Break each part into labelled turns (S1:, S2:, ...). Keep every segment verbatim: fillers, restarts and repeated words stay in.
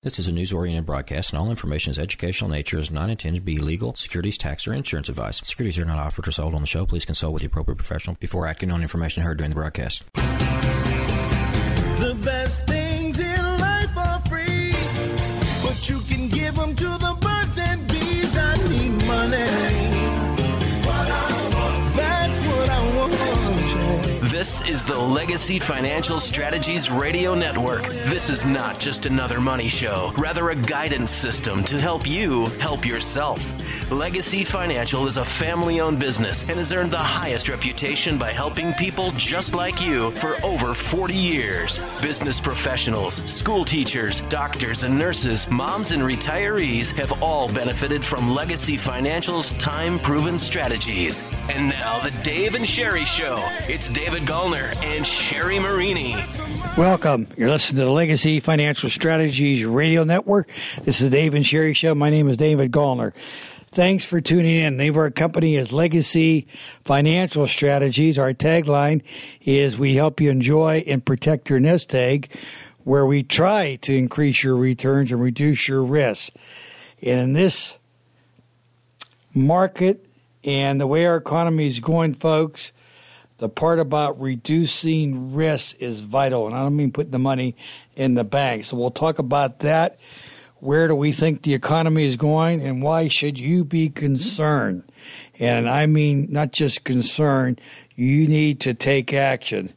S1: This is a news-oriented broadcast, and all information is educational in nature, is not intended to be legal, securities, tax, or insurance advice. Securities are not offered or sold on the show. Please consult with the appropriate professional before acting on information heard during the broadcast.
S2: The best things in life are free, but you can give them to the birds and bees. I need money. What I want. That's what I want.
S3: This is the Legacy Financial Strategies Radio Network. This is not just another money show, rather a guidance system to help you help yourself. Legacy Financial is a family-owned business and has earned the highest reputation by helping people just like you for over forty years. Business professionals, school teachers, doctors and nurses, moms and retirees have all benefited from Legacy Financial's time-proven strategies. And now the Dave and Sherry Show. It's David Gallner and Sherry Marini.
S4: Welcome. You're listening to the Legacy Financial Strategies Radio Network. This is the Dave and Sherry Show. My name is David Gallner. Thanks for tuning in. The name of our company is Legacy Financial Strategies. Our tagline is we help you enjoy and protect your nest egg, where we try to increase your returns and reduce your risks. And in this market and the way our economy is going, folks, the part about reducing risk is vital. And I don't mean putting the money in the bank. So we'll talk about that. Where do we think the economy is going, and why should you be concerned? And I mean not just concerned, you need to take action.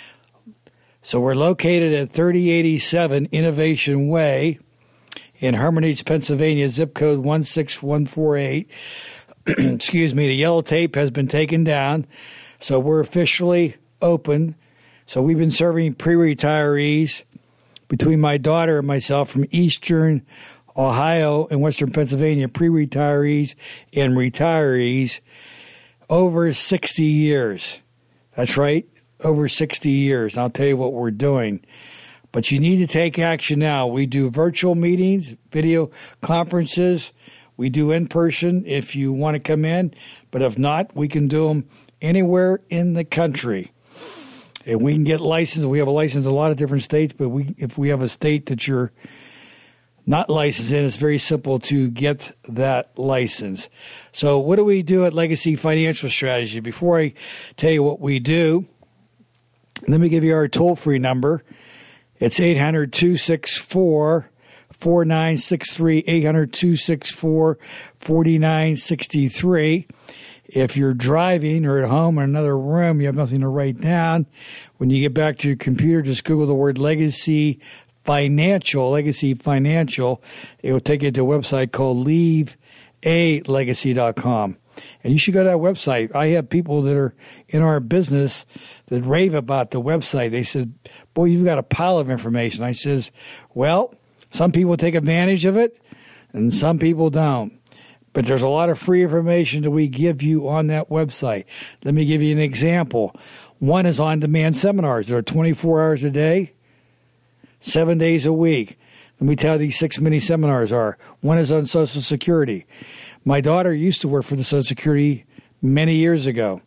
S4: So we're located at thirty eighty-seven Innovation Way in Hermitage, Pennsylvania, zip code one six one four eight. Excuse me, the yellow tape has been taken down, so we're officially open. So we've been serving pre-retirees between my daughter and myself from Eastern Ohio and Western Pennsylvania, pre-retirees and retirees, over sixty years. That's right, over sixty years. I'll tell you what we're doing. But you need to take action now. We do virtual meetings, video conferences. We do in-person if you want to come in. But if not, we can do them anywhere in the country. And we can get licensed. We have a license in a lot of different states, but we, if we have a state that you're not licensed in, it's very simple to get that license. So what do we do at Legacy Financial Strategy? Before I tell you what we do, let me give you our toll-free number. It's eight hundred, two six four, four nine six three, eight hundred, two six four, four nine six three. If you're driving or at home in another room, you have nothing to write down, when you get back to your computer, just Google the word Legacy Financial, Legacy Financial. It will take you to a website called leave a legacy dot com. And you should go to that website. I have people that are in our business that rave about the website. They said, boy, you've got a pile of information. I says, well, some people take advantage of it and some people don't. But there's a lot of free information that we give you on that website. Let me give you an example. One is on-demand seminars. There are twenty-four hours a day, seven days a week. Let me tell you these six mini seminars are. One is on Social Security. My daughter used to work for the Social Security many years ago.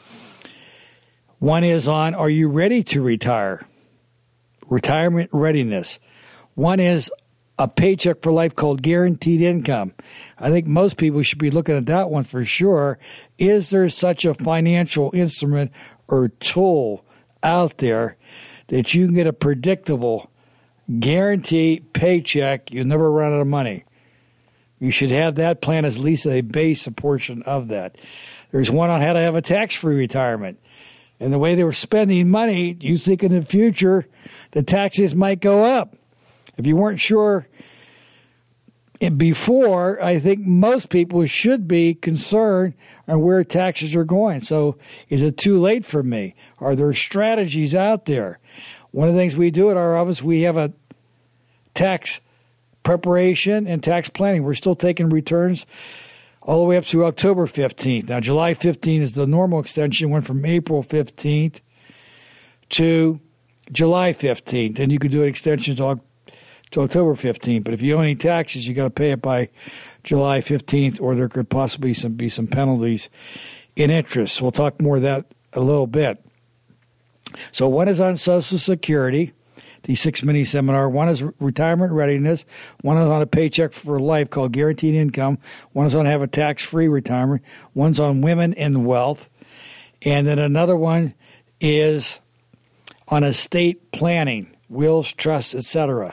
S4: One is on, are you ready to retire? Retirement readiness. One is a paycheck for life called guaranteed income. I think most people should be looking at that one for sure. Is there such a financial instrument or tool out there that you can get a predictable, guaranteed paycheck? You'll never run out of money. You should have that plan as at least a base a portion of that. There's one on how to have a tax-free retirement. And the way they were spending money, you think in the future the taxes might go up. If you weren't sure before, I think most people should be concerned on where taxes are going. So is it too late for me? Are there strategies out there? One of the things we do at our office, we have a tax preparation and tax planning. We're still taking returns all the way up to October fifteenth. Now, July fifteenth is the normal extension. Went from April fifteenth to July fifteenth. And you could do an extension to to October fifteenth. But if you owe any taxes, you got to pay it by July fifteenth, or there could possibly some, be some penalties in interest. We'll talk more of that a little bit. So one is on Social Security. these six mini seminar. One is retirement readiness. One is on a paycheck for life called guaranteed income. One is on have a tax-free retirement. One's on women and wealth. And then another one is on estate planning, wills, trusts, et cetera.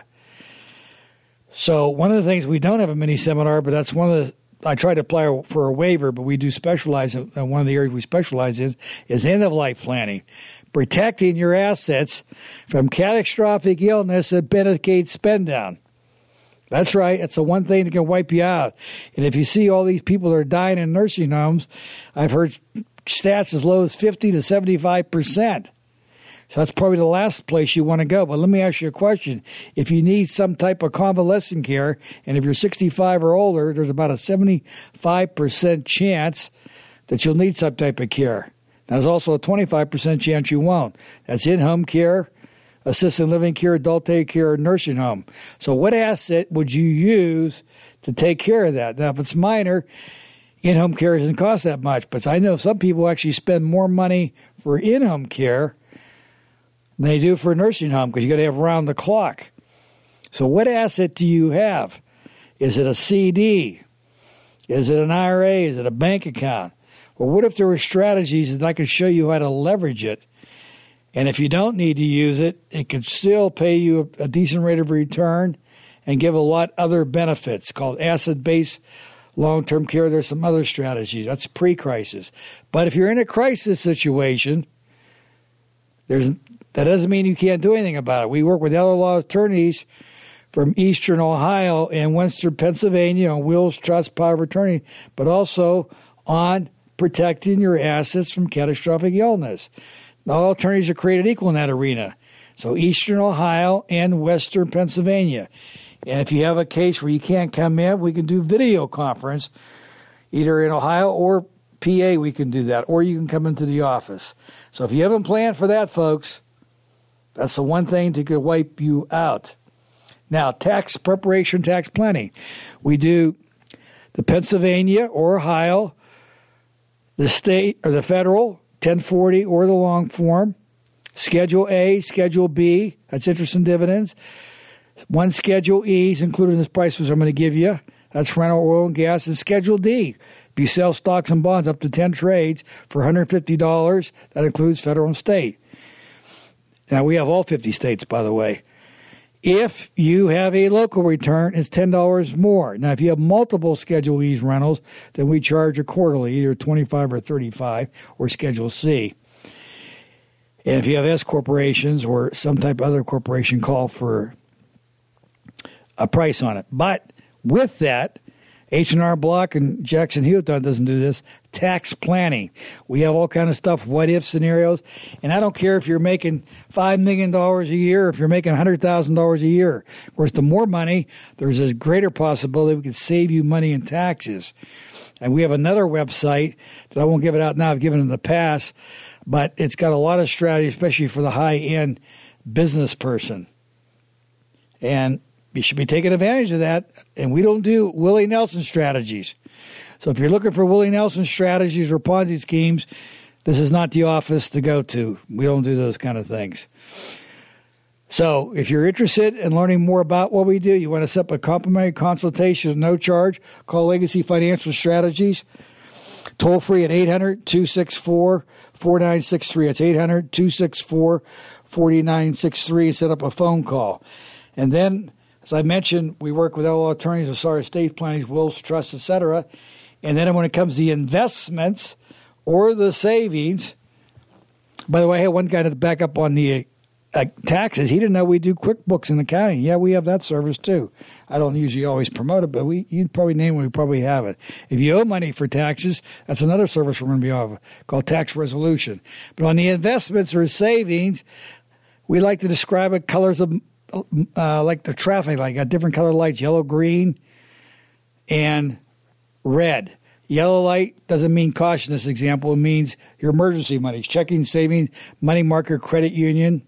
S4: So one of the things, we don't have a mini seminar, but that's one of the, I try to apply for a waiver, but we do specialize in, one of the areas we specialize in is end-of-life planning, protecting your assets from catastrophic illness that benefits spend down. That's right. It's the one thing that can wipe you out. And if you see all these people that are dying in nursing homes, I've heard stats as low as fifty to seventy-five percent. So that's probably the last place you want to go. But let me ask you a question. If you need some type of convalescent care, and if you're sixty-five or older, there's about a seventy-five percent chance that you'll need some type of care. Now, there's also a twenty-five percent chance you won't. That's in-home care, assisted living care, adult day care, or nursing home. So what asset would you use to take care of that? Now, if it's minor, in-home care doesn't cost that much. But I know some people actually spend more money for in-home care than they do for a nursing home because you got to have around the clock. So what asset do you have? Is it a C D? Is it an I R A? Is it a bank account? Well, what if there were strategies that I could show you how to leverage it? And if you don't need to use it, it could still pay you a, a decent rate of return and give a lot other benefits called asset-based long-term care. There's some other strategies. That's pre-crisis. But if you're in a crisis situation, there's that doesn't mean you can't do anything about it. We work with elder law attorneys from Eastern Ohio and Western Pennsylvania on wills, trust, power of attorney, but also on protecting your assets from catastrophic illness. Not all attorneys are created equal in that arena. So Eastern Ohio and Western Pennsylvania. And if you have a case where you can't come in, we can do video conference, either in Ohio or P A, we can do that, or you can come into the office. So if you haven't planned for that, folks, that's the one thing that could wipe you out. Now, tax preparation, tax planning. We do the Pennsylvania or Ohio, the state or the federal, ten forty or the long form, Schedule A, Schedule B, that's interest and dividends. One Schedule E is included in this price which I'm going to give you. That's rental, oil, and gas. And Schedule D, if you sell stocks and bonds up to ten trades for one hundred fifty dollars, that includes federal and state. Now, we have all fifty states, by the way. If you have a local return, it's ten dollars more. Now, if you have multiple Schedule E's rentals, then we charge a quarterly, either twenty-five or thirty-five, or Schedule C. And if you have S corporations or some type of other corporation, call for a price on it. But with that, H and R Block and Jackson Hewitt doesn't do this. Tax planning. We have all kind of stuff, what-if scenarios. And I don't care if you're making five million dollars a year, or if you're making one hundred thousand dollars a year. Of course, the more money, there's a greater possibility we could save you money in taxes. And we have another website that I won't give it out now. I've given it in the past. But it's got a lot of strategy, especially for the high-end business person. And you should be taking advantage of that. And we don't do Willie Nelson strategies. So if you're looking for Willie Nelson strategies or Ponzi schemes, this is not the office to go to. We don't do those kind of things. So if you're interested in learning more about what we do, you want to set up a complimentary consultation at no charge, call Legacy Financial Strategies. Toll free at eight hundred, two six four, four nine six three. It's eight hundred, two six four, four nine six three. Set up a phone call. And then, as I mentioned, we work with all attorneys as far as estate planning, wills, trusts, et cetera. And then when it comes to the investments or the savings, by the way, I had one guy to back up on the uh, taxes. He didn't know we do QuickBooks in accounting. Yeah, we have that service too. I don't usually always promote it, but we you'd probably name it. We probably have it. If you owe money for taxes, that's another service we're going to be offering called tax resolution. But on the investments or savings, we like to describe it colors of uh, like the traffic light. Got different color lights: yellow, green, and red. Yellow light doesn't mean caution. This example, it means your emergency money, checking, savings, money market, credit union.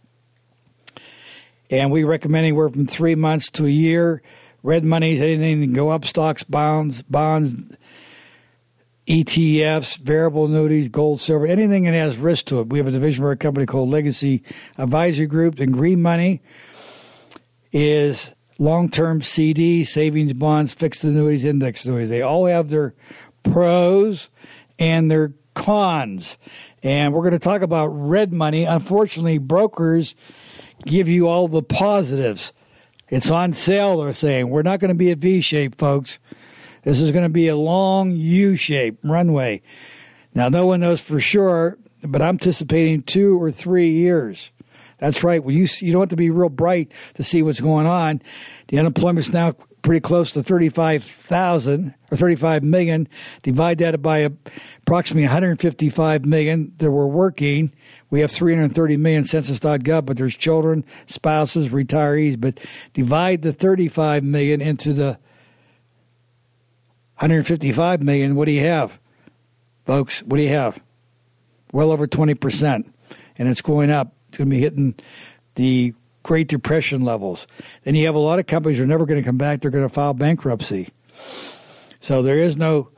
S4: And we recommend anywhere from three months to a year. Red money is anything that can go up, stocks, bonds, bonds. E T Fs, variable annuities, gold, silver, anything that has risk to it. We have a division for a company called Legacy Advisory Group. And green money is long-term C D, savings bonds, fixed annuities, index annuities. They all have their pros and their cons. And we're going to talk about red money. Unfortunately, brokers give you all the positives. It's on sale, they're saying. We're not going to be a V shape, folks. This is going to be a long U-shape runway. Now, no one knows for sure, but I'm anticipating two or three years. That's right. When you you don't have to be real bright to see what's going on. The unemployment's now pretty close to thirty-five thousand or thirty-five million. Divide that by approximately one hundred fifty-five million that were working. We have three hundred thirty million census dot gov, but there's children, spouses, retirees. But divide the thirty-five million into the one hundred fifty-five million. What do you have, folks? What do you have? Well over twenty percent, and it's going up. It's going to be hitting the Great Depression levels. Then you have a lot of companies that are never going to come back. They're going to file bankruptcy. So there is no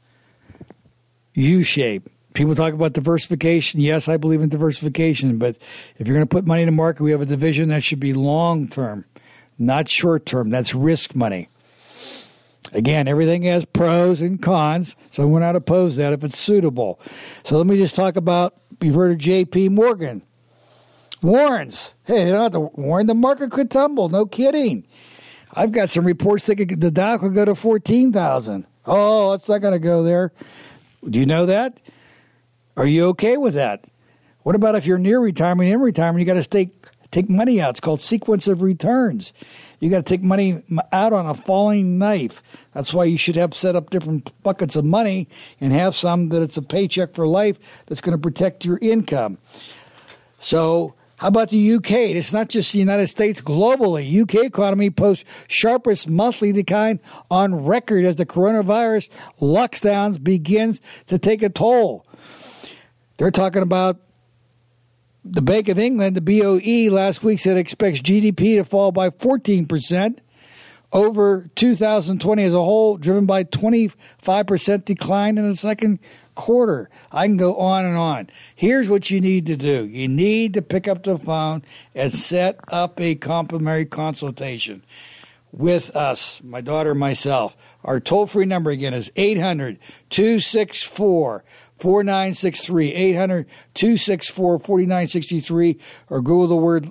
S4: U-shape. People talk about diversification. Yes, I believe in diversification. But if you're going to put money in the market, we have a division that should be long-term, not short-term. That's risk money. Again, everything has pros and cons, so we're not opposed to that if it's suitable. So let me just talk about, you've heard of J P Morgan. Warrants. Hey, you don't have to warn. The market could tumble. No kidding. I've got some reports that the Dow could go to fourteen thousand. Oh, it's not going to go there. Do you know that? Are you okay with that? What about if you're near retirement, in retirement, you got to take, take money out. It's called sequence of returns. You got to take money out on a falling knife. That's why you should have set up different buckets of money and have some that it's a paycheck for life that's going to protect your income. So how about the U K? It's not just the United States. Globally, U K economy posts sharpest monthly decline on record as the coronavirus lockdowns begins to take a toll. They're talking about the Bank of England, the B O E, last week said it expects G D P to fall by fourteen percent over two thousand twenty as a whole, driven by twenty-five percent decline in the second quarter. I can go on and on. Here's what you need to do. You need to pick up the phone and set up a complimentary consultation with us, my daughter and myself. Our toll-free number again is eight hundred, two six four, four nine six three, eight hundred, two six four, four nine six three, or Google the word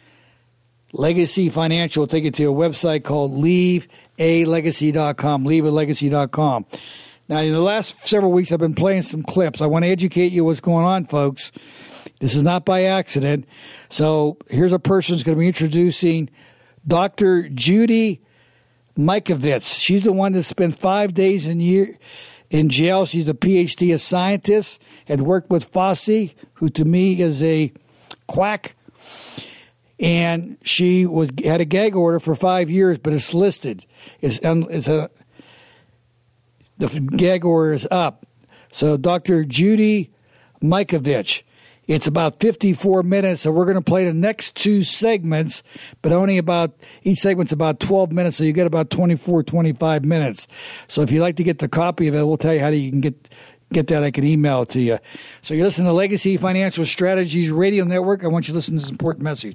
S4: Legacy Financial. Take it to a website called leave a legacy dot com, leave a legacy dot com. Now, in the last several weeks, I've been playing some clips. I want to educate you what's going on, folks. This is not by accident. So here's a person who's going to be introducing Doctor Judy Mikovits. She's the one that spent five days in year in jail. She's a P H D, a scientist, had worked with Fauci, who to me is a quack. And she was had a gag order for five years, but it's listed. It's, it's a the gag order is up. So Doctor Judy Mikovits. It's about fifty-four minutes, so we're going to play the next two segments, but only about, each segment's about twelve minutes, so you get about twenty-four, twenty-five minutes. So if you'd like to get the copy of it, we'll tell you how you can get get that. I can email it to you. So you listen to Legacy Financial Strategies Radio Network. I want you to listen to this important message.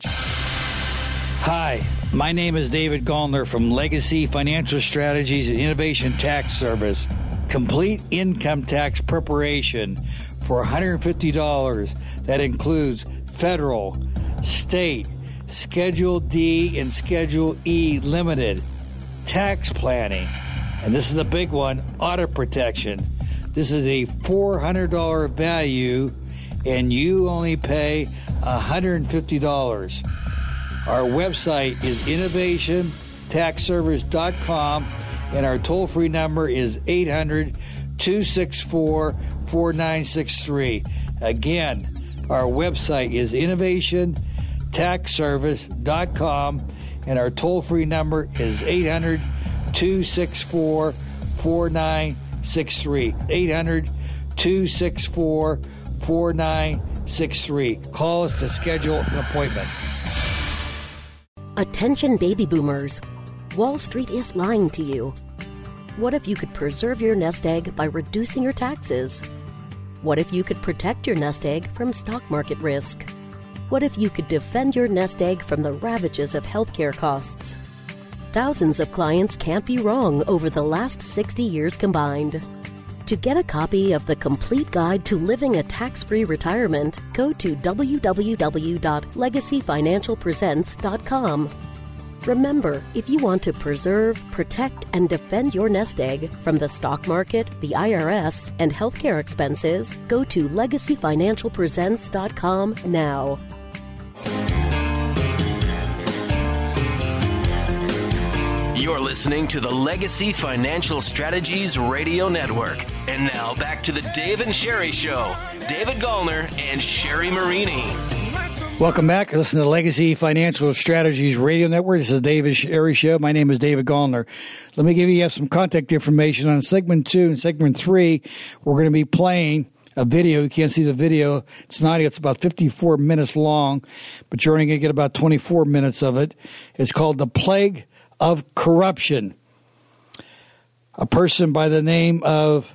S4: Hi, my name is David Gallner from Legacy Financial Strategies and Innovation Tax Service. Complete income tax preparation for one hundred fifty dollars. That includes federal, state, Schedule D and Schedule E limited, tax planning, and this is a big one, audit protection. This is a four hundred dollars value, and you only pay one hundred fifty dollars. Our website is innovation tax service dot com, and our toll-free number is eight hundred, two six four, four nine six three. Again, our website is innovation tax service dot com, and our toll-free number is eight hundred, two six four, four nine six three. eight hundred, two six four, four nine six three. Call us to schedule an appointment.
S5: Attention baby boomers. Wall Street is lying to you. What if you could preserve your nest egg by reducing your taxes? What if you could protect your nest egg from stock market risk? What if you could defend your nest egg from the ravages of healthcare costs? Thousands of clients can't be wrong over the last sixty years combined. To get a copy of the complete guide to living a tax-free retirement, go to w w w dot legacy financial presents dot com. Remember, if you want to preserve, protect, and defend your nest egg from the stock market, the I R S, and healthcare expenses, go to legacy financial presents dot com now.
S3: You're listening to the Legacy Financial Strategies Radio Network. And now back to the Dave and Sherry Show. David Gallner and Sherry Marini.
S4: Welcome back. Listen to the Legacy Financial Strategies Radio Network. This is David Sherry Show. My name is David Gallner. Let me give you some contact information on segment two and segment three. We're going to be playing a video. You can't see the video. It's not. It's about fifty-four minutes long, but you're only going to get about twenty-four minutes of it. It's called The Plague of Corruption. A person by the name of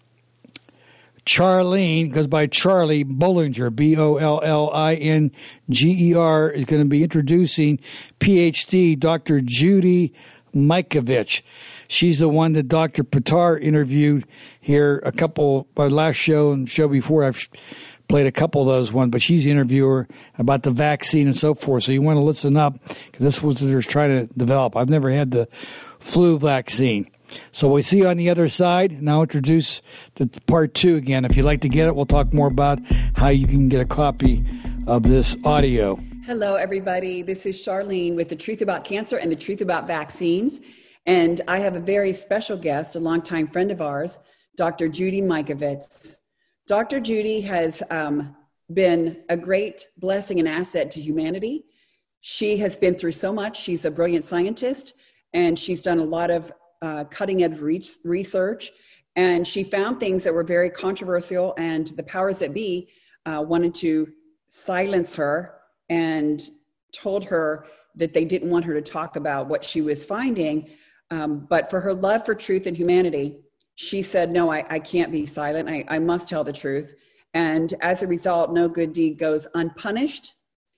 S4: Charlene, goes by Charlie Bollinger, B O L L I N G E R, is going to be introducing P H D Doctor Judy Mikovits. She's the one that Doctor Pitar interviewed here a couple, by last show and show before. I've played a couple of those ones, but she's the interviewer about the vaccine and so forth. So you want to listen up, because this was what they're trying to develop. I've never had the flu vaccine. So we see you on the other side. Now introduce the part two again. If you'd like to get it, we'll talk more about how you can get a copy of this audio.
S6: Hello, everybody. This is Charlene with The Truth About Cancer and The Truth About Vaccines. And I have a very special guest, a longtime friend of ours, Doctor Judy Mikovits. Doctor Judy has um, been a great blessing and asset to humanity. She has been through so much. She's a brilliant scientist, and she's done a lot of uh, cutting-edge re- research. And she found things that were very controversial, and the powers that be uh, wanted to silence her and told her that they didn't want her to talk about what she was finding. Um, but for her love for truth and humanity, she said, no, I, I can't be silent. I, I must tell the truth. And as a result, no good deed goes unpunished.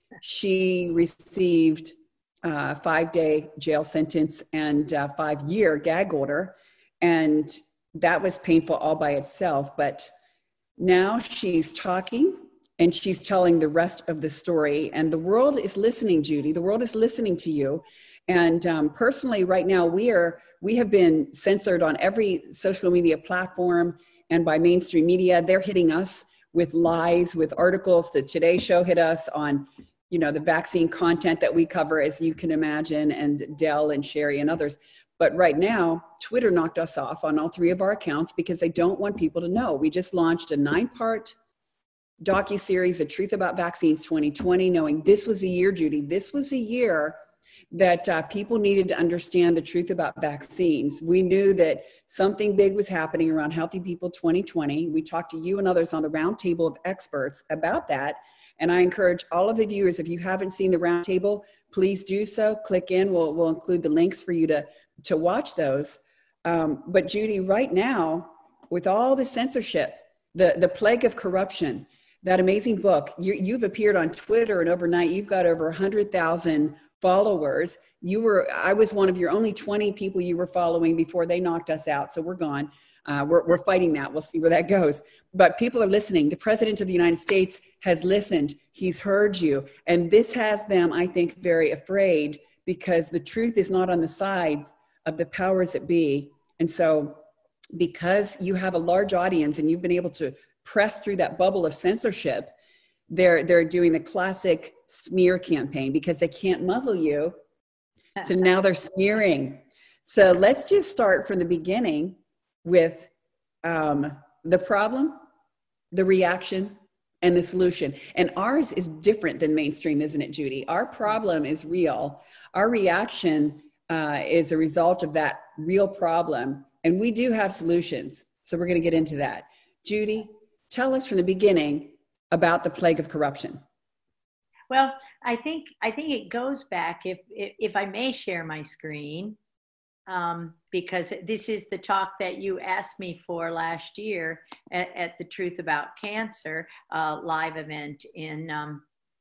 S6: She received a five-day jail sentence and a five-year gag order. And that was painful all by itself. But now she's talking and she's telling the rest of the story. And the world is listening, Judy. The world is listening to you. And um, personally, right now, we are we have been censored on every social media platform and by mainstream media. They're hitting us with lies, with articles. The Today Show hit us on, you know, the vaccine content that we cover, as you can imagine, and Dell and Sherry and others. But right now, Twitter knocked us off on all three of our accounts because they don't want people to know. We just launched a nine-part docuseries, The Truth About Vaccines twenty twenty, knowing this was a year, Judy, this was a year that uh, people needed to understand the truth about vaccines. We knew that something big was happening around Healthy People twenty twenty. We talked to you and others on the roundtable of experts about that. And I encourage all of the viewers, if you haven't seen the roundtable, please do so. Click in. We'll, we'll include the links for you to, to watch those. Um, but Judy, right now, with all the censorship, the, the plague of corruption, that amazing book, you, you've appeared on Twitter, and overnight you've got over one hundred thousand followers. You were, I was one of your only twenty people you were following before they knocked us out. So we're gone. Uh, we're, we're fighting that. We'll see where that goes. But people are listening. The President of the United States has listened. He's heard you. And this has them, I think, very afraid, because the truth is not on the sides of the powers that be. And so because you have a large audience and you've been able to press through that bubble of censorship, they're they're doing the classic smear campaign because they can't muzzle you. So now they're smearing. So let's just start from the beginning with um, the problem, the reaction, and the solution. And ours is different than mainstream, isn't it, Judy? Our problem is real. Our reaction uh, is a result of that real problem. And we do have solutions. So we're going to get into that. Judy, tell us from the beginning about the plague of corruption.
S7: Well, I think I think it goes back, if if, if I may share my screen. um, because this is the talk that you asked me for last year at, at the Truth About Cancer uh, live event in um,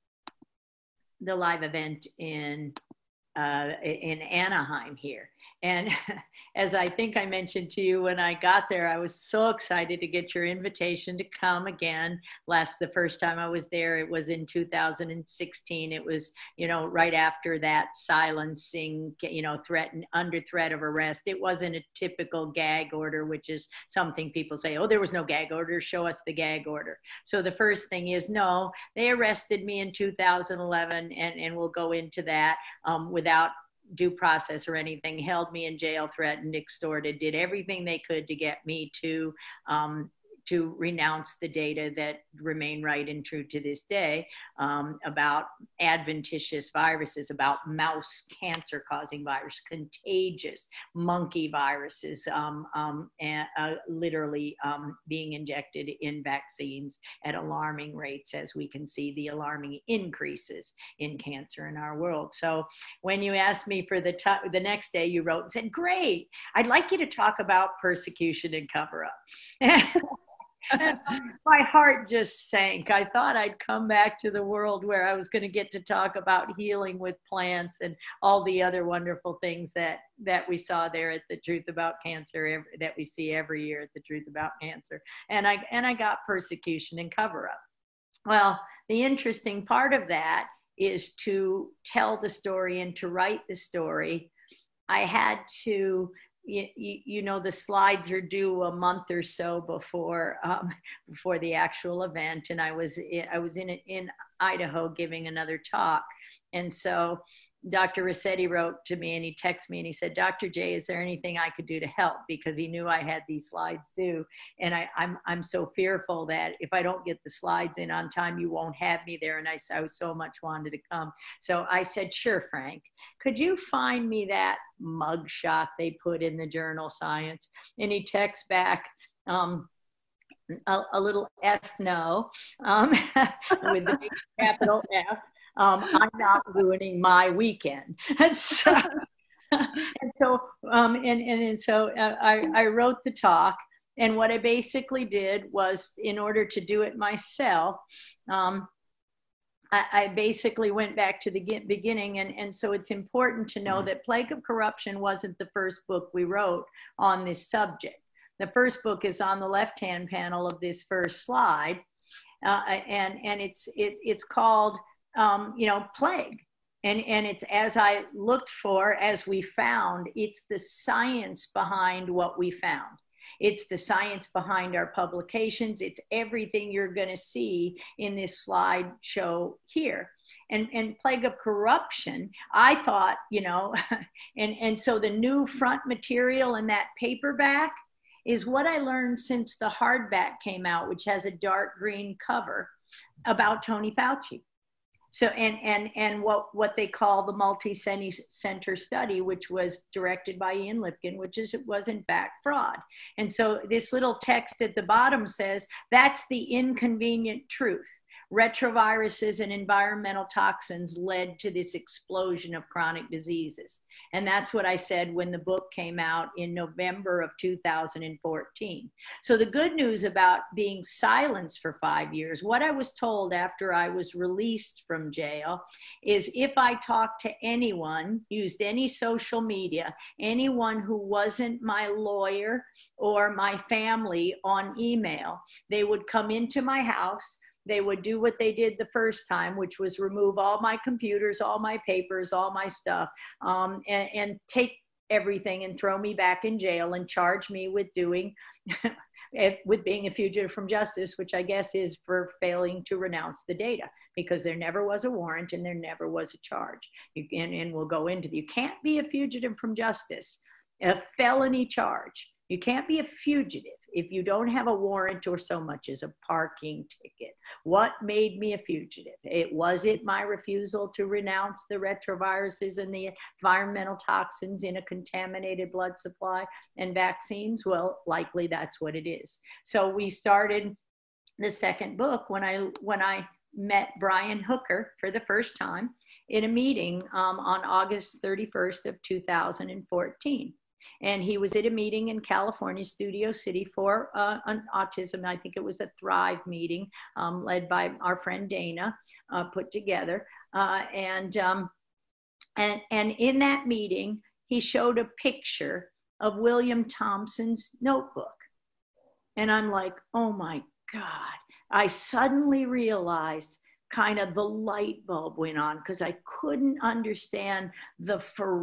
S7: the live event in uh, in Anaheim here. And as I think I mentioned to you when I got there, I was so excited to get your invitation to come again. Last, the first time I was there, it was in two thousand sixteen. It was, you know, right after that silencing, you know, threatened, under threat of arrest. It wasn't a typical gag order, which is something people say, oh, there was no gag order, show us the gag order. So the first thing is, no, they arrested me in two thousand eleven, and, and we'll go into that um, without due process or anything, held me in jail, threatened, extorted, did everything they could to get me to um, to renounce the data that remain right and true to this day um, about adventitious viruses, about mouse cancer causing virus, contagious monkey viruses, um, um, and, uh, literally um, being injected in vaccines at alarming rates, as we can see the alarming increases in cancer in our world. So when you asked me for the, t- the next day, you wrote and said, great, I'd like you to talk about persecution and cover up. My heart just sank. I thought I'd come back to the world where I was going to get to talk about healing with plants and all the other wonderful things that, that we saw there at the Truth About Cancer, every, that we see every year at the Truth About Cancer. And I, and I got persecution and cover up. Well, the interesting part of that is to tell the story and to write the story. I had to You, you, you know, the slides are due a month or so before um, before the actual event, and I was I was in in Idaho giving another talk, and so Doctor Rossetti wrote to me and he texted me and he said, Doctor J, is there anything I could do to help? Because he knew I had these slides due, and I, I'm I'm so fearful that if I don't get the slides in on time, you won't have me there. And I, I was so much wanted to come. So I said, sure, Frank, could you find me that mug shot they put in the journal Science? And he texts back, um, a, a little F no, um, with the big capital F. Um, I'm not ruining my weekend. And so, and so, um, and, and, and so uh, I, I wrote the talk, and what I basically did was, in order to do it myself, um, I, I basically went back to the beginning. And, and so it's important to know that Plague of Corruption wasn't the first book we wrote on this subject. The first book is on the left-hand panel of this first slide. Uh, and, and it's, it, it's called, Um, you know, Plague. And, and it's, as I looked for, as we found, it's the science behind what we found. It's the science behind our publications. It's everything you're going to see in this slideshow here. And, and Plague of Corruption, I thought, you know, and, and so the new front material in that paperback is what I learned since the hardback came out, which has a dark green cover, about Tony Fauci. So, and, and, and what, what they call the multi-center study, which was directed by Ian Lipkin, which is, it was in fact fraud. And so this little text at the bottom says, that's the inconvenient truth. Retroviruses and environmental toxins led to this explosion of chronic diseases. And that's what I said when the book came out in November of two thousand fourteen. So the good news about being silenced for five years, what I was told after I was released from jail, is if I talked to anyone, used any social media, anyone who wasn't my lawyer or my family on email, they would come into my house. They would do what they did the first time, which was remove all my computers, all my papers, all my stuff, um, and, and take everything and throw me back in jail and charge me with doing, with being a fugitive from justice, which I guess is for failing to renounce the data, because there never was a warrant and there never was a charge. You can, and we'll go into the, you can't be a fugitive from justice, a felony charge. You can't be a fugitive if you don't have a warrant or so much as a parking ticket. What made me a fugitive? It was it my refusal to renounce the retroviruses and the environmental toxins in a contaminated blood supply and vaccines? Well, likely that's what it is. So we started the second book when I when I met Brian Hooker for the first time in a meeting um, on August thirty-first of two thousand fourteen. And he was at a meeting in California, Studio City, for uh, an autism. I think it was a Thrive meeting um, led by our friend Dana, uh, put together. Uh, and, um, and, and in that meeting, he showed a picture of William Thompson's notebook. And I'm like, oh my God. I suddenly realized kind of the light bulb went on, because I couldn't understand the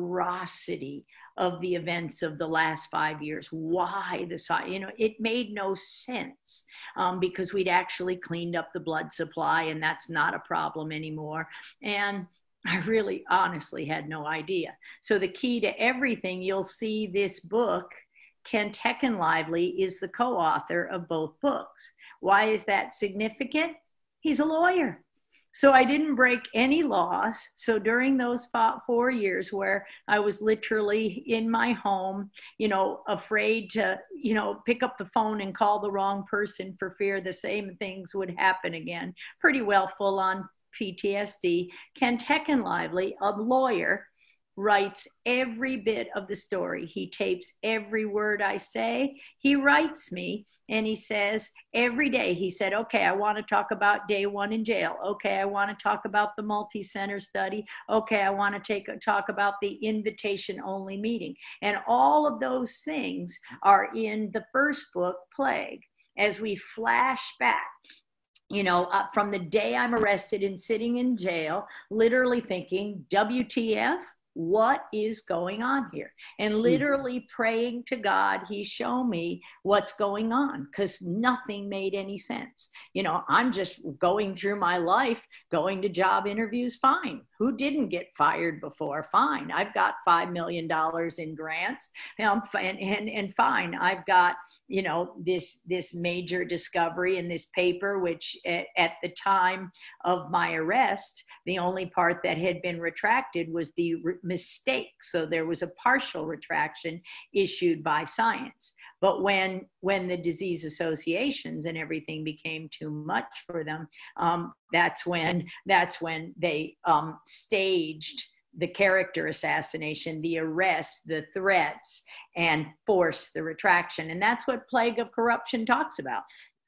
S7: ferocity of the events of the last five years. Why the side, you know, it made no sense um, because we'd actually cleaned up the blood supply, and that's not a problem anymore. And I really honestly had no idea. So the key to everything, you'll see this book, Kent Heckenlively is the co-author of both books. Why is that significant? He's a lawyer. So I didn't break any laws. So during those four years where I was literally in my home, you know, afraid to, you know, pick up the phone and call the wrong person for fear the same things would happen again, pretty well full on P T S D, Kent Heckenlively, a lawyer, writes every bit of the story. He tapes every word I say. He writes me and he says every day, he said, okay, I want to talk about day one in jail. Okay, I want to talk about the multi-center study. Okay, I want to take talk about the invitation only meeting. And all of those things are in the first book, Plague. As we flash back, you know, uh, from the day I'm arrested and sitting in jail, literally thinking, W T F? What is going on here? And literally praying to God, he show me what's going on, because nothing made any sense. You know, I'm just going through my life, going to job interviews, fine. Who didn't get fired before? Fine. I've got five million dollars in grants, and, and, and fine. I've got, you know, this, this major discovery in this paper, which at, at the time of my arrest, the only part that had been retracted was the re- mistake. So there was a partial retraction issued by science. But when, when the disease associations and everything became too much for them, um, that's when, that's when they um, staged the character assassination, the arrests, the threats, and force the retraction. And that's what Plague of Corruption talks about.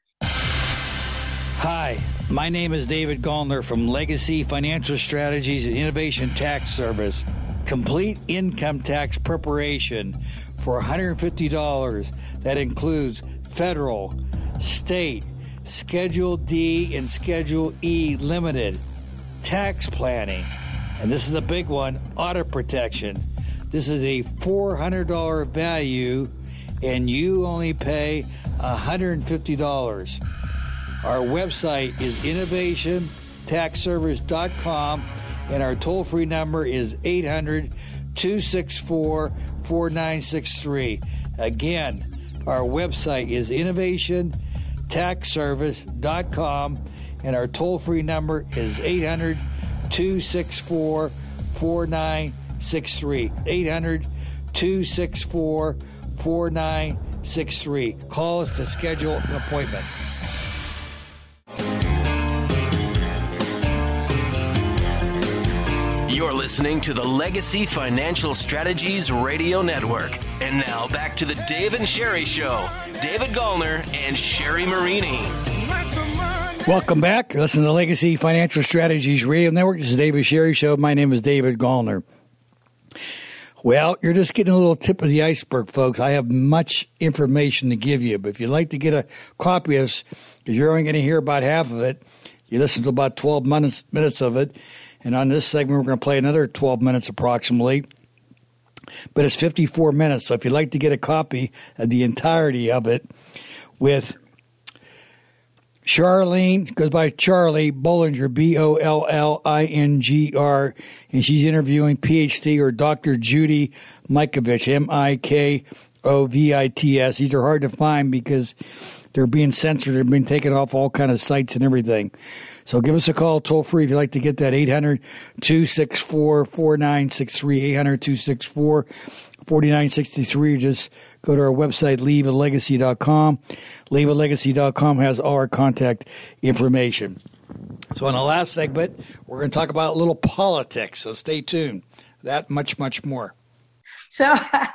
S4: Hi, my name is David Gallner from Legacy Financial Strategies and Innovation Tax Service. Complete income tax preparation for one hundred fifty dollars. That includes federal, state, Schedule D and Schedule E limited, tax planning, and this is the big one, audit protection. This is a four hundred dollars value, and you only pay one hundred fifty dollars. Our website is innovation tax service dot com, and our toll-free number is eight hundred, two six four, four nine six three. Again, our website is innovation tax service dot com, and our toll-free number is eight hundred, two six four, four nine six three. eight hundred, two six four, four nine six three. Call us to schedule an appointment.
S3: You're listening to the Legacy Financial Strategies Radio Network. And now back to the Dave and Sherry Show. David Gallner and Sherry Marini.
S4: Welcome back. Listen to the Legacy Financial Strategies Radio Network. This is the Dave and Sherry Show. My name is David Gallner. Well, you're just getting a little tip of the iceberg, folks. I have much information to give you, but if you'd like to get a copy of this, because you're only going to hear about half of it, you listen to about twelve minutes, minutes of it. And on this segment, we're going to play another twelve minutes approximately. But it's fifty-four minutes. So if you'd like to get a copy of the entirety of it with Charlene, goes by Charlie Bollinger, B O L L I N G R, and she's interviewing P H D or Doctor Judy Mikovits, M I K O V I T S. These are hard to find because they're being censored. They're being taken off all kind of sites and everything. So give us a call toll free if you'd like to get that, eight hundred, two six four, four nine six three, eight hundred, two six four, four nine six three. Just go to our website, leave a legacy dot com. leave a legacy dot com has all our contact information. So in the last segment, we're going to talk about a little politics, so stay tuned. That much, much more.
S7: So,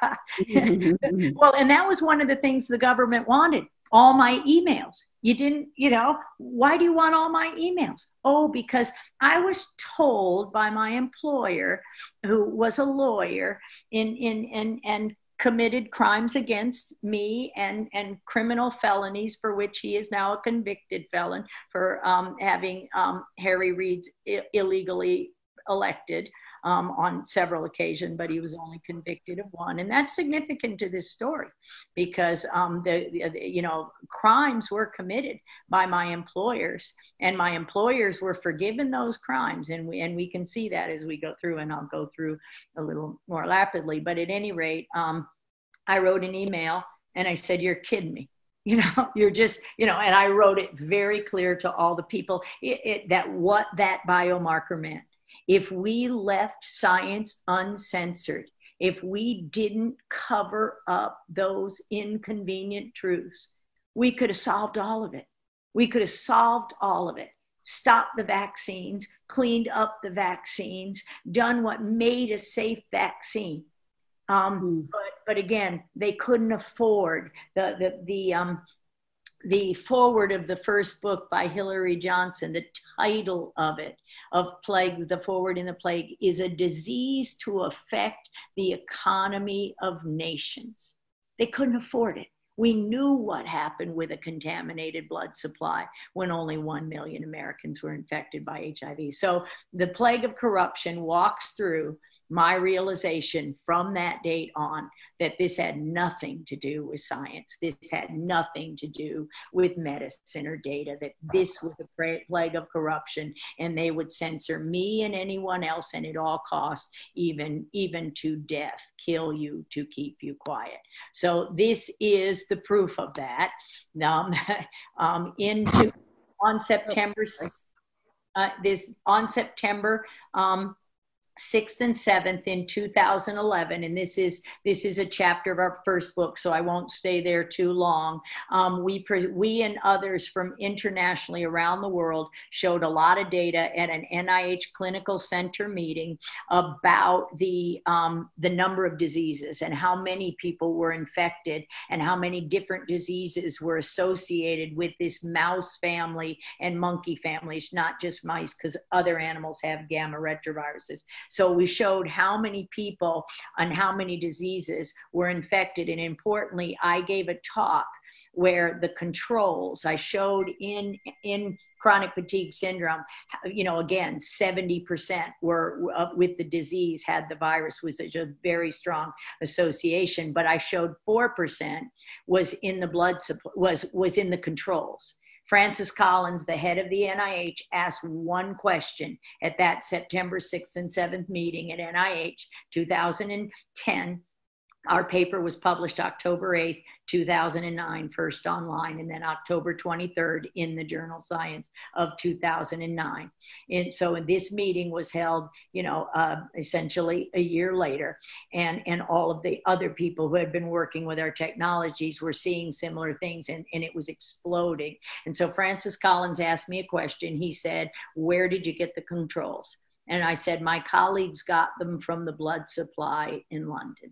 S7: well, and that was one of the things the government wanted. All my emails. You didn't, you know, why do you want all my emails? Oh, because I was told by my employer, who was a lawyer, in in in and committed crimes against me and and criminal felonies for which he is now a convicted felon for um, having um, Harry Reid's I- illegally elected um, on several occasions, but he was only convicted of one. And that's significant to this story because um, the, the, you know, crimes were committed by my employers, and my employers were forgiven those crimes. And we, and we can see that as we go through, and I'll go through a little more rapidly. But at any rate, um, I wrote an email and I said, you're kidding me. You know, you're just, you know, and I wrote it very clear to all the people it, it, that what that biomarker meant. If we left science uncensored, if we didn't cover up those inconvenient truths, we could have solved all of it. We could have solved all of it. Stopped the vaccines, cleaned up the vaccines, done what made a safe vaccine. Um, mm. But but again, they couldn't afford the the the um the foreword of the first book by Hillary Johnson. The title of it, of Plague, the foreword in the Plague, is a disease to affect the economy of nations. They couldn't afford it. We knew what happened with a contaminated blood supply when only one million Americans were infected by H I V. So the plague of corruption walks through my realization from that date on that this had nothing to do with science. This had nothing to do with medicine or data, that this was a plague of corruption, and they would censor me and anyone else, and at all costs, even, even to death, kill you to keep you quiet. So this is the proof of that. Um, um, into, on September, uh, this, on September, um, sixth and seventh in two thousand eleven, and this is this is a chapter of our first book, so I won't stay there too long. Um, we we and others from internationally around the world showed a lot of data at an N I H clinical center meeting about the um, the number of diseases and how many people were infected and how many different diseases were associated with this mouse family and monkey families, not just mice, because other animals have gamma retroviruses. So we showed how many people and how many diseases were infected. And importantly, I gave a talk where the controls, I showed in, in chronic fatigue syndrome, you know, again, seventy percent were uh, with the disease had the virus, was a very strong association. But I showed four percent was in the blood supply, was, was in the controls. Francis Collins, the head of the N I H, asked one question at that September sixth and seventh meeting at N I H, two thousand ten. Our paper was published October eighth, two thousand nine, first online, and then October twenty-third in the journal Science of two thousand nine. And so this meeting was held, you know, uh, essentially a year later, and, and all of the other people who had been working with our technologies were seeing similar things, and, and it was exploding. And so Francis Collins asked me a question. He said, where did you get the controls? And I said, my colleagues got them from the blood supply in London.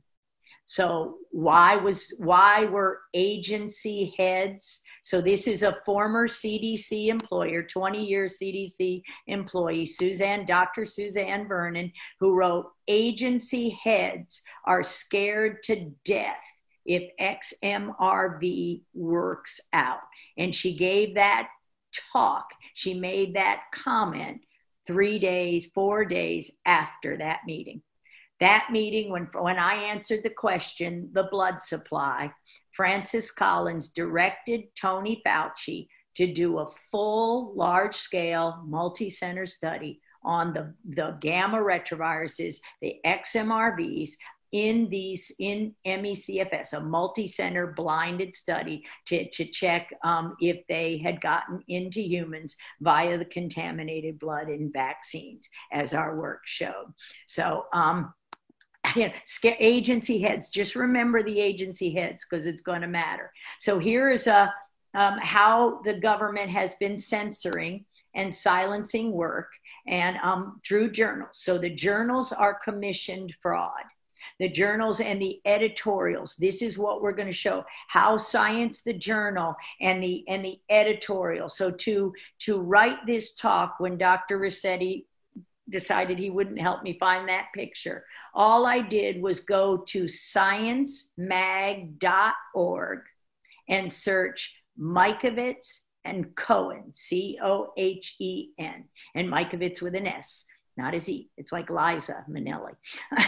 S7: So why was why were agency heads? So this is a former C D C employer, twenty year C D C employee, Suzanne, Doctor Suzanne Vernon, who wrote, agency heads are scared to death if X M R V works out. And she gave that talk, she made that comment three days, four days after that meeting. That meeting, when, when I answered the question, the blood supply, Francis Collins directed Tony Fauci to do a full, large-scale, multi-center study on the, the gamma retroviruses, the X M R Vs, in these, in M E C F S, a multi-center blinded study to, to check um, if they had gotten into humans via the contaminated blood in vaccines, as our work showed. So, um, you know, agency heads, just remember the agency heads because it's going to matter. So here is a, um, how the government has been censoring and silencing work and um, through journals. So the journals are commissioned fraud. the journals and the editorials. This is what we're going to show, how Science, the journal, and the and the editorial. So to to write this talk, when Doctor Rossetti decided he wouldn't help me find that picture, all I did was go to science mag dot org and search Mikovits and Cohen, C O H E N, and Mikovits with an S, not a Z. It's like Liza Minnelli.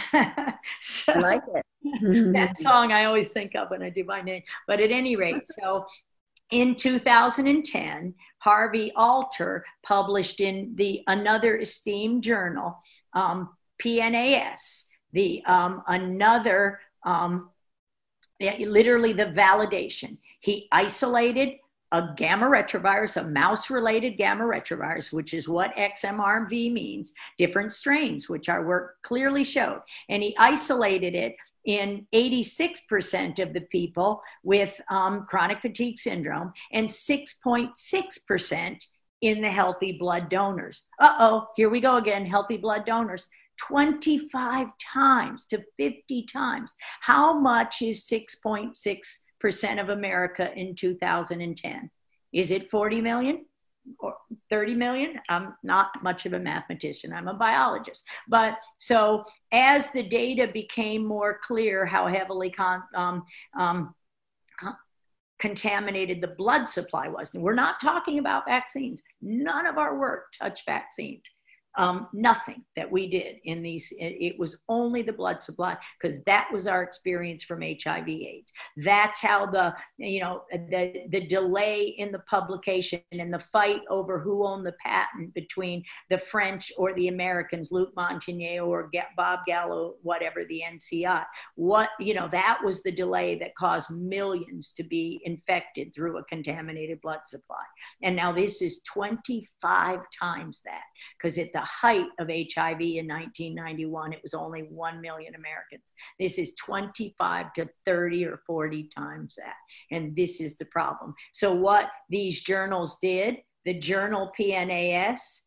S7: So,
S6: I like it.
S7: That song I always think of when I do my name. But at any rate, so in two thousand ten, Harvey Alter published in the another esteemed journal, um, P N A S, the um, another, um, literally the validation. He isolated a gamma retrovirus, a mouse-related gamma retrovirus, which is what X M R V means, different strains, which our work clearly showed. And he isolated it in eighty-six percent of the people with um, chronic fatigue syndrome and six point six percent in the healthy blood donors. Uh-oh, here we go again, healthy blood donors. twenty-five times to fifty times. How much is six point six percent of America in two thousand ten? Is it forty million or thirty million? I'm not much of a mathematician. I'm a biologist. But so as the data became more clear how heavily con, um, um, con contaminated the blood supply was, and we're not talking about vaccines. None of our work touched vaccines. Um, nothing that we did in these, it, it was only the blood supply, because that was our experience from H I V AIDS. That's how the, you know, the, the delay in the publication and the fight over who owned the patent between the French or the Americans, Luc Montagnier or Bob Gallo, whatever, the N C I. What, you know, that was the delay that caused millions to be infected through a contaminated blood supply. And now this is twenty-five times that, because at the height of H I V in nineteen ninety-one, it was only one million Americans. This is twenty-five to thirty or forty times that. And this is the problem. So what these journals did, the journal P N A S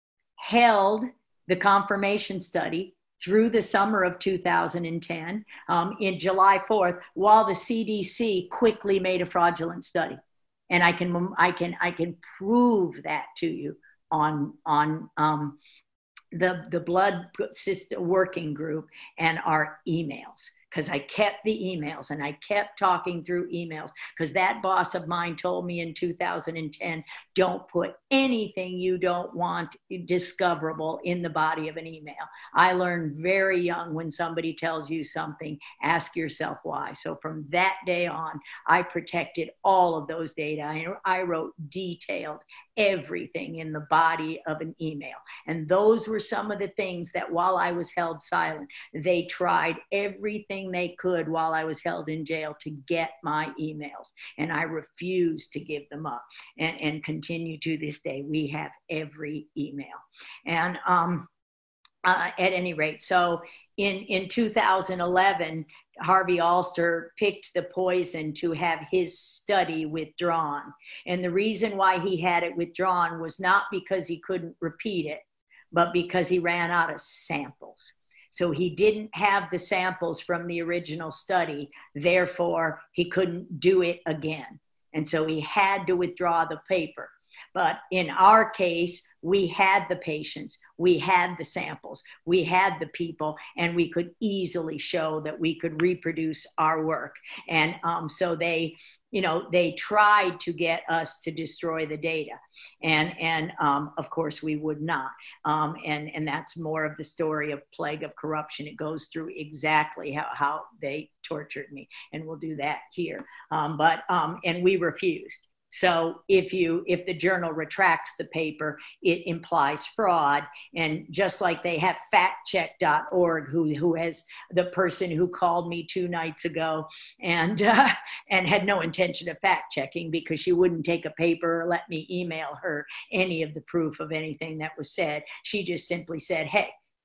S7: held the confirmation study through the summer of two thousand ten, um, in July fourth, while the C D C quickly made a fraudulent study. And I can, I can, I can prove that to you on, on um, the, the blood system working group and our emails, because I kept the emails and I kept talking through emails, because that boss of mine told me in two thousand ten, don't put anything you don't want discoverable in the body of an email. I learned very young, when somebody tells you something, ask yourself why. So from that day on, I protected all of those data. I, I wrote detailed everything in the body of an email. And those were some of the things that, while I was held silent, they tried everything they could while I was held in jail to get my emails. And I refused to give them up, and, and continue to this day. We have every email. And um, uh, at any rate, so in, in two thousand eleven, Harvey Alter picked the poison to have his study withdrawn. And the reason why he had it withdrawn was not because he couldn't repeat it, but because he ran out of samples. So he didn't have the samples from the original study. Therefore, he couldn't do it again. And so he had to withdraw the paper. But in our case, we had the patients, we had the samples, we had the people, and we could easily show that we could reproduce our work. And um, so they, you know, they tried to get us to destroy the data. And, and um, of course, we would not. Um, and, and that's more of the story of Plague of Corruption. It goes through exactly how, how they tortured me. And we'll do that here. Um, but, um, and we refused. So if you, if the journal retracts the paper, it implies fraud. And just like they have fact check dot org, who, who has the person who called me two nights ago and, uh, and had no intention of fact checking, because she wouldn't take a paper or let me email her any of the proof of anything that was said. She just simply said, hey,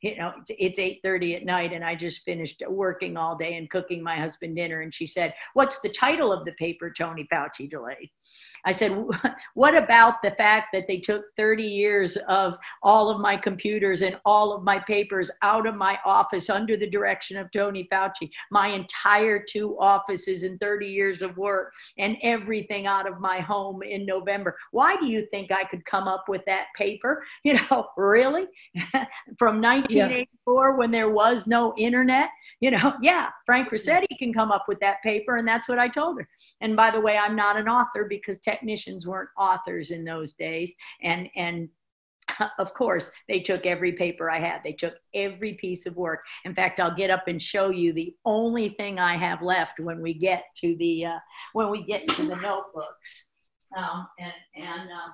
S7: you know, it's, it's eight thirty at night and I just finished working all day and cooking my husband dinner. And she said, "What's the title of the paper Tony Fauci delayed?" I said, "What about the fact that they took thirty years of all of my computers and all of my papers out of my office under the direction of Tony Fauci, my entire two offices and thirty years of work and everything out of my home in November? Why do you think I could come up with that paper? You know, really? From nineteen eighty-four, yeah, when there was no internet? You know, yeah, Frank Rossetti can come up with that paper." And that's what I told her. And by the way, I'm not an author because technicians weren't authors in those days. And, and of course, they took every paper I had. They took every piece of work. In fact, I'll get up and show you the only thing I have left when we get to the, uh, when we get to the notebooks. Um, and, and, uh,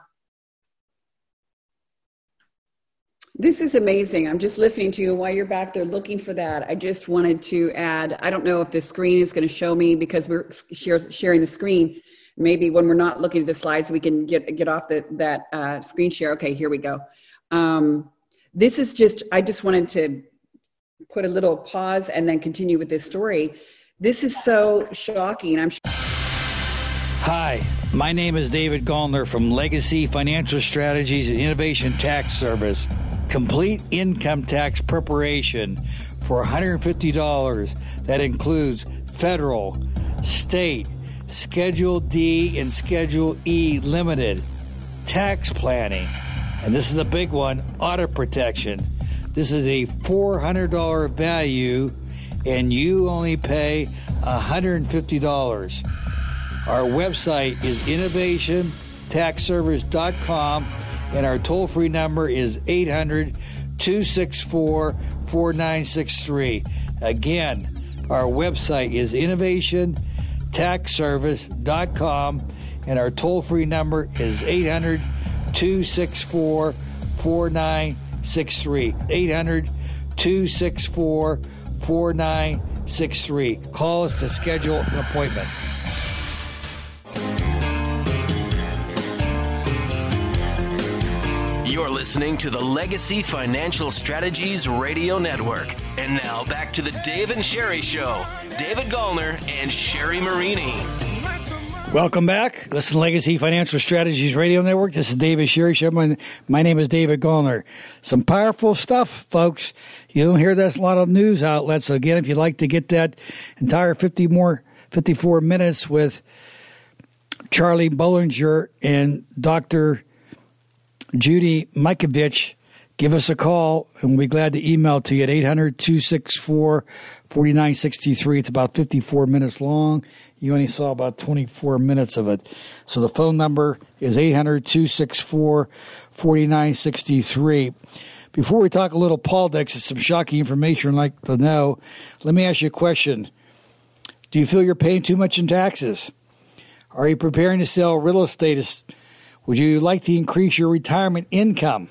S6: This is amazing. I'm just listening to you while you're back there looking for that. I just wanted to add, I don't know if the screen is going to show me because we're share, sharing the screen. Maybe when we're not looking at the slides, we can get, get off the, that uh, screen share. Okay, here we go. Um, this is just, I just wanted to put a little pause and then continue with this story. This is so shocking. I'm
S4: Hi, my name is David Gollner from Legacy Financial Strategies and Innovation Tax Service. Complete income tax preparation for one hundred fifty dollars that includes federal, state, Schedule D and Schedule E limited, tax planning, and this is a big one, audit protection. This is a four hundred dollars value and you only pay one hundred fifty dollars. Our website is innovation tax service dot com and our toll-free number is eight hundred, two six four, four nine six three. Again, our website is innovation tax service dot com and our toll-free number is eight hundred, two six four, four nine six three. eight hundred, two six four, four nine six three. Call us to schedule an appointment.
S3: You're listening to the Legacy Financial Strategies Radio Network. And now back to the Dave and Sherry Show. David Gollner and Sherry Marini.
S4: Welcome back. Listen to Legacy Financial Strategies Radio Network. This is David Sherry Show. My, my name is David Gollner. Some powerful stuff, folks. You don't hear that a lot of news outlets. So again, if you'd like to get that entire fifty more, fifty-four minutes with Charlie Bollinger and Doctor Judy Mikovits, give us a call, and we'll be glad to email to you at eight hundred, two six four, four nine six three. It's about fifty-four minutes long. You only saw about twenty-four minutes of it. So the phone number is eight hundred, two six four, four nine six three. Before we talk a little politics and some shocking information I'd like to know, let me ask you a question. Do you feel you're paying too much in taxes? Are you preparing to sell real estate? Would you like to increase your retirement income?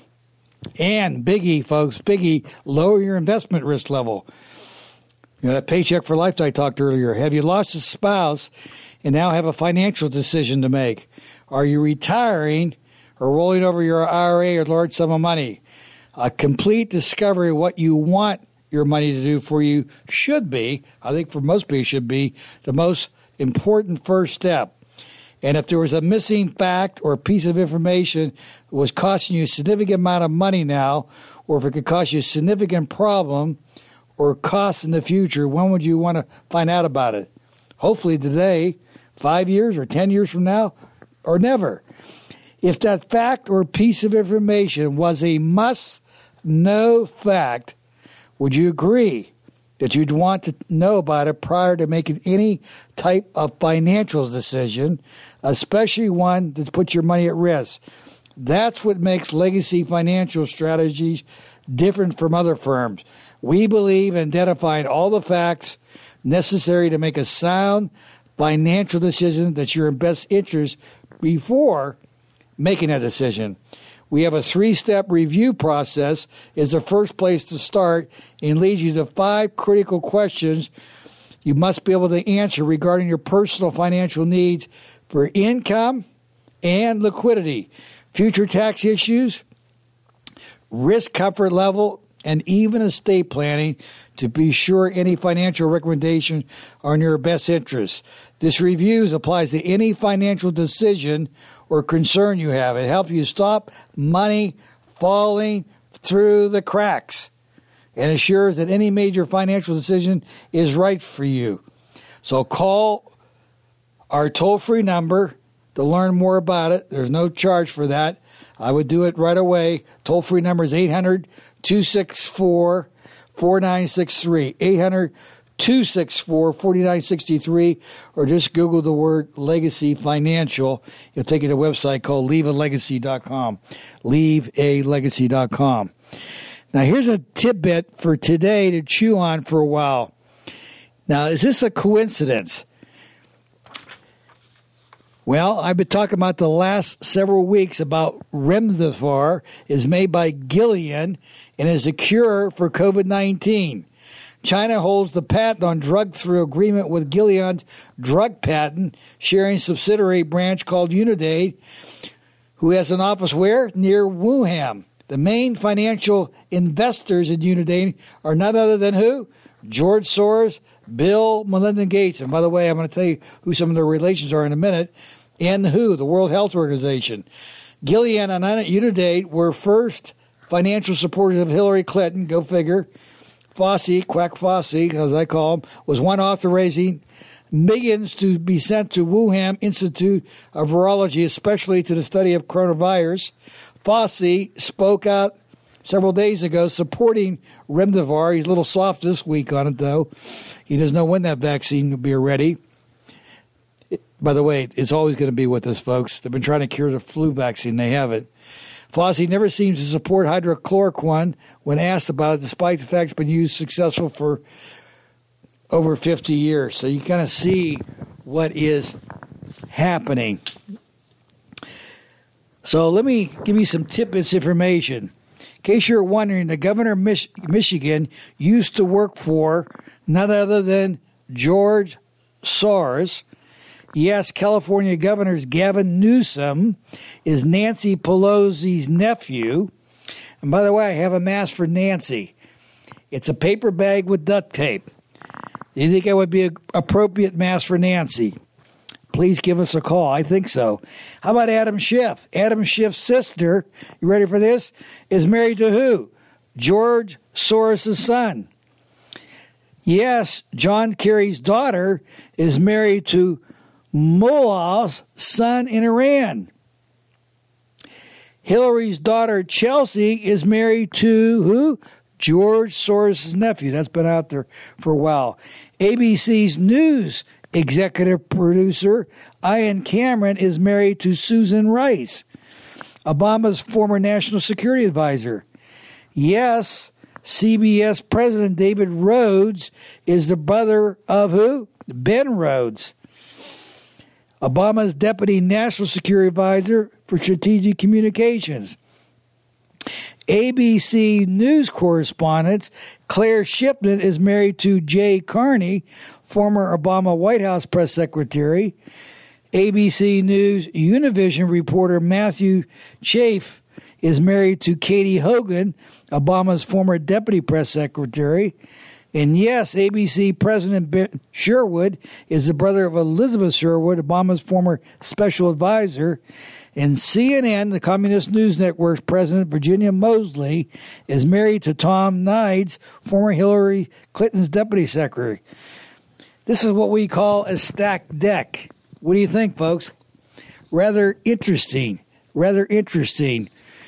S4: And biggie, folks, biggie, lower your investment risk level. You know, that paycheck for life I talked earlier. Have you lost a spouse and now have a financial decision to make? Are you retiring or rolling over your I R A or large sum of money? A complete discovery of what you want your money to do for you should be, I think for most people should be, the most important first step. And if there was a missing fact or a piece of information that was costing you a significant amount of money now, or if it could cost you a significant problem or cost in the future, when would you want to find out about it? Hopefully today, five years or ten years from now, or never. If that fact or piece of information was a must-know fact, would you agree that you'd want to know about it prior to making any type of financial decision, especially one that puts your money at risk? That's what makes Legacy Financial Strategies different from other firms. We believe in identifying all the facts necessary to make a sound financial decision that's your best interest before making a decision. We have a three-step review process is the first place to start and leads you to five critical questions you must be able to answer regarding your personal financial needs for income and liquidity, future tax issues, risk comfort level, and even estate planning to be sure any financial recommendations are in your best interest. This review applies to any financial decision or concern you have. It helps you stop money falling through the cracks and assures that any major financial decision is right for you. So call our toll-free number to learn more about it. There's no charge for that. I would do it right away. Toll-free number is eight hundred, two six four, four nine six three. eight hundred, two six four, four nine six three, or just Google the word Legacy Financial. You'll take you to a website called leave a legacy dot com. leave a legacy dot com. Now, here's a tidbit for today to chew on for a while. Now, is this a coincidence? Well, I've been talking about the last several weeks about Remdesivir is made by Gilead and is a cure for COVID nineteen. China holds the patent on drug through agreement with Gilead's drug patent sharing subsidiary branch called Unitaid, who has an office where? Near Wuhan. The main financial investors in Unitaid are none other than who? George Soros, Bill, Melinda Gates. And by the way, I'm going to tell you who some of their relations are in a minute. And who? The World Health Organization. Gilead and Unitaid were first financial supporters of Hillary Clinton. Go figure. Fauci, Quack Fauci, as I call him, was one authorizing millions to be sent to Wuhan Institute of Virology, especially to the study of coronavirus. Fauci spoke out several days ago supporting Remdesivir. He's a little soft this week on it, though. He doesn't know when that vaccine will be ready. By the way, it's always going to be with us, folks. They've been trying to cure the flu vaccine. They haven't. Fauci never seems to support hydrochloroquine when asked about it, despite the fact it's been used successful for over fifty years. So you kind of see what is happening. So let me give you some tidbits information. In case you're wondering, the governor of Mich- Michigan used to work for none other than George Soros. Yes, California Governor Gavin Newsom is Nancy Pelosi's nephew. And by the way, I have a mask for Nancy. It's a paper bag with duct tape. Do you think it would be an appropriate mask for Nancy? Please give us a call. I think so. How about Adam Schiff? Adam Schiff's sister, you ready for this, is married to who? George Soros' son. Yes, John Kerry's daughter is married to Mullah's son in Iran. Hillary's daughter, Chelsea, is married to who? George Soros' nephew. That's been out there for a while. A B C's news executive producer, Ian Cameron, is married to Susan Rice, Obama's former national security advisor. Yes, C B S President David Rhodes is the brother of who? Ben Rhodes, Obama's deputy national security advisor for strategic communications. A B C News correspondent Claire Shipman is married to Jay Carney, former Obama White House press secretary. A B C News Univision reporter Matthew Chafe is married to Katie Hogan, Obama's former deputy press secretary. And yes, A B C President Ben Sherwood is the brother of Elizabeth Sherwood, Obama's former special advisor. And C N N, the Communist News Network's president, Virginia Mosley, is married to Tom Nides, former Hillary Clinton's deputy secretary. This is what we call a stacked deck. What do you think, folks? Rather interesting. Rather interesting.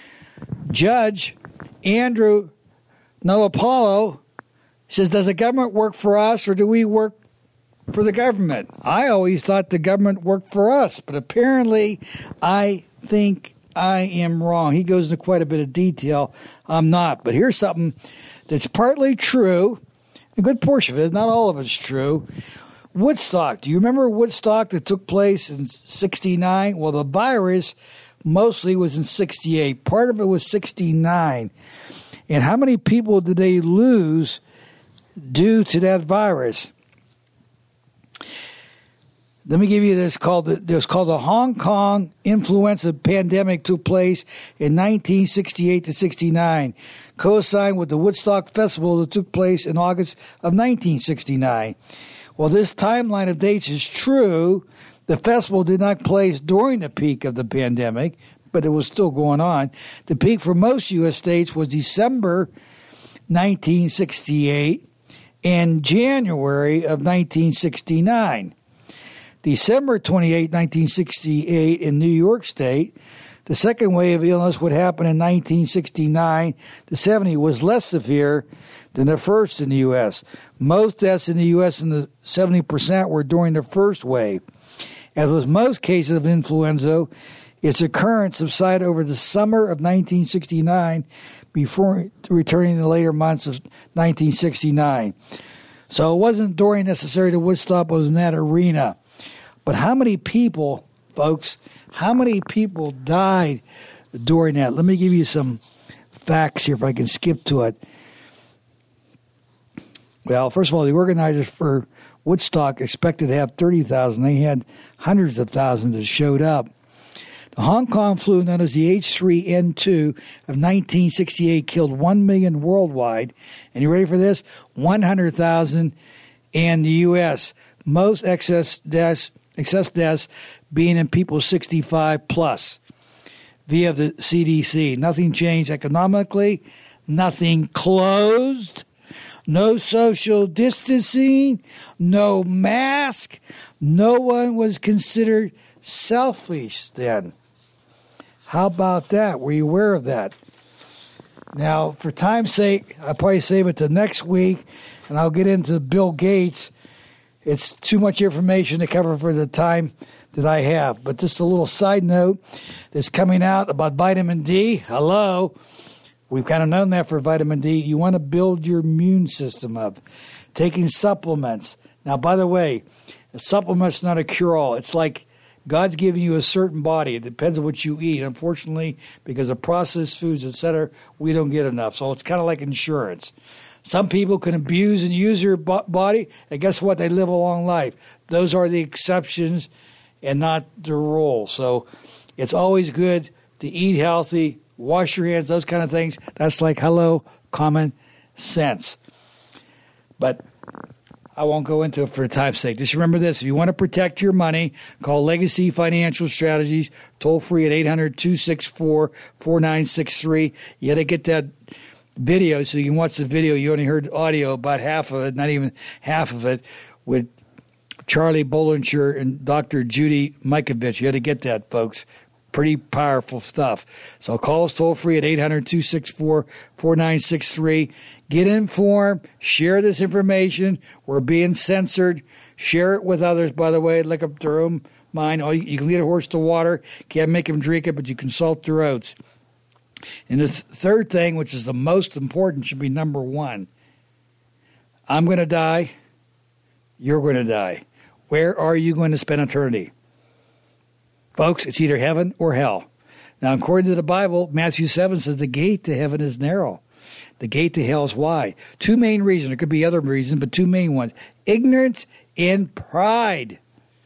S4: Judge Andrew Nalapalo says, does the government work for us or do we work for the government? I always thought the government worked for us, but apparently I think I am wrong. He goes into quite a bit of detail. I'm not. But here's something that's partly true. A good portion of it, not all of it's true. Woodstock. Do you remember Woodstock that took place in sixty-nine? Well, the virus mostly was in sixty-eight. Part of it was sixty-nine. And how many people did they lose due to that virus? Let me give you this called the, this called the Hong Kong influenza pandemic took place in nineteen sixty-eight to sixty-nine, co-signed with the Woodstock Festival that took place in August of nineteen sixty-nine. Well, this timeline of dates is true. The festival did not place during the peak of the pandemic, but it was still going on. The peak for most U S states was December nineteen sixty-eight and January of nineteen sixty-nine. December twenty-eighth, nineteen sixty-eight in New York State, the second wave of illness would happen in nineteen sixty-nine to seventy was less severe than the first in the U S. Most deaths in the U S in the seventy percent were during the first wave. As with most cases of influenza, its occurrence subsided over the summer of nineteen sixty-nine before returning in the later months of nineteen sixty-nine. So it wasn't during necessarily the Woodstock, it was in that arena. But how many people, folks, how many people died during that? Let me give you some facts here if I can skip to it. Well, first of all, the organizers for Woodstock expected to have thirty thousand. They had hundreds of thousands that showed up. The Hong Kong flu, known as the H three N two of nineteen sixty-eight, killed one million worldwide. And you ready for this? one hundred thousand in the U S. Most excess deaths, excess deaths being in people sixty-five plus via the C D C. Nothing changed economically. Nothing closed. No social distancing. No mask. No one was considered selfish then. How about that? Were you aware of that? Now, for time's sake, I'll probably save it to next week, and I'll get into Bill Gates. It's too much information to cover for the time that I have. But just a little side note that's coming out about vitamin D. Hello. We've kind of known that for vitamin D. You want to build your immune system up. Taking supplements. Now, by the way, a supplement's not a cure-all. It's like God's giving you a certain body. It depends on what you eat. Unfortunately, because of processed foods, et cetera, we don't get enough. So it's kind of like insurance. Some people can abuse and use your body, and guess what? They live a long life. Those are the exceptions and not the rule. So it's always good to eat healthy, wash your hands, those kind of things. That's like, hello, common sense. But I won't go into it for time's sake. Just remember this. If you want to protect your money, call Legacy Financial Strategies, toll free at eight hundred, two six four, four nine six three. You got to get that video so you can watch the video. You only heard audio, about half of it, not even half of it, with Charlie Bollinger and Doctor Judy Mikovits. You got to get that, folks. Pretty powerful stuff. So call us toll free at eight hundred, two six four, four nine six three. Get informed. Share this information. We're being censored. Share it with others, by the way. Look up their own mind. Oh, you can lead a horse to water. Can't make him drink it, but you consult their oats. And the third thing, which is the most important, should be number one. I'm going to die. You're going to die. Where are you going to spend eternity? Folks, it's either heaven or hell. Now, according to the Bible, Matthew seven says the gate to heaven is narrow. The gate to hell is wide. Two main reasons. There could be other reasons, but two main ones. Ignorance and pride.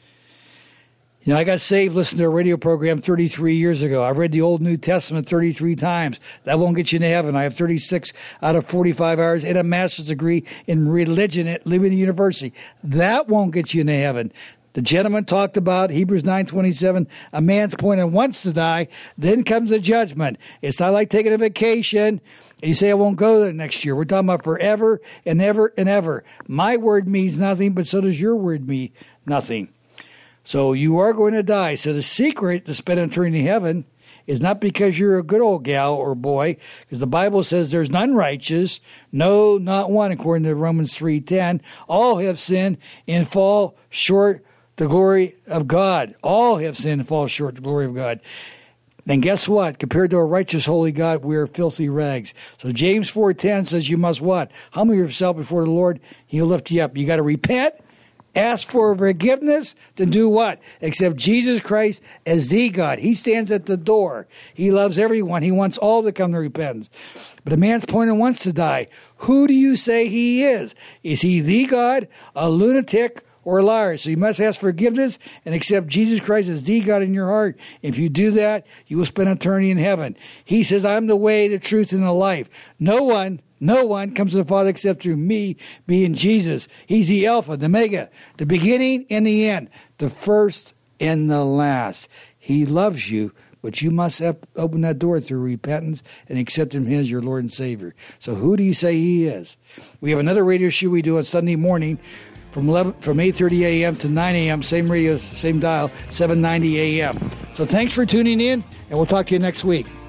S4: You know, I got saved listening to a radio program thirty-three years ago. I read the Old New Testament thirty-three times. That won't get you into heaven. I have thirty-six out of forty-five hours and a master's degree in religion at Liberty University. That won't get you into heaven. The gentleman talked about Hebrews nine twenty-seven, a man's appointed once to die, then comes the judgment. It's not like taking a vacation and you say, I won't go there next year. We're talking about forever and ever and ever. My word means nothing, but so does your word mean nothing. So you are going to die. So the secret to spend eternity in heaven is not because you're a good old gal or boy, because the Bible says there's none righteous, no, not one, according to Romans three ten. All have sinned and fall short the glory of God. All have sinned and fall short the glory of God. And guess what? Compared to a righteous, holy God, we are filthy rags. So James four ten says you must what? Humble yourself before the Lord. He'll lift you up. You got to repent, ask for forgiveness, to do what? Accept Jesus Christ as the God. He stands at the door. He loves everyone. He wants all to come to repentance. But a man's appointed once to die. Who do you say he is? Is he the God, a lunatic, or liars. So you must ask forgiveness and accept Jesus Christ as the God in your heart. If you do that, you will spend eternity in heaven. He says, I'm the way, the truth, and the life. No one, no one comes to the Father except through me, being Jesus. He's the Alpha, the Omega, the beginning and the end, the first and the last. He loves you, but you must open that door through repentance and accept Him as your Lord and Savior. So who do you say He is? We have another radio show we do on Sunday morning from eleven, from eight thirty a.m. to nine a.m., same radio, same dial, seven ninety a.m. So thanks for tuning in, and we'll talk to you next week.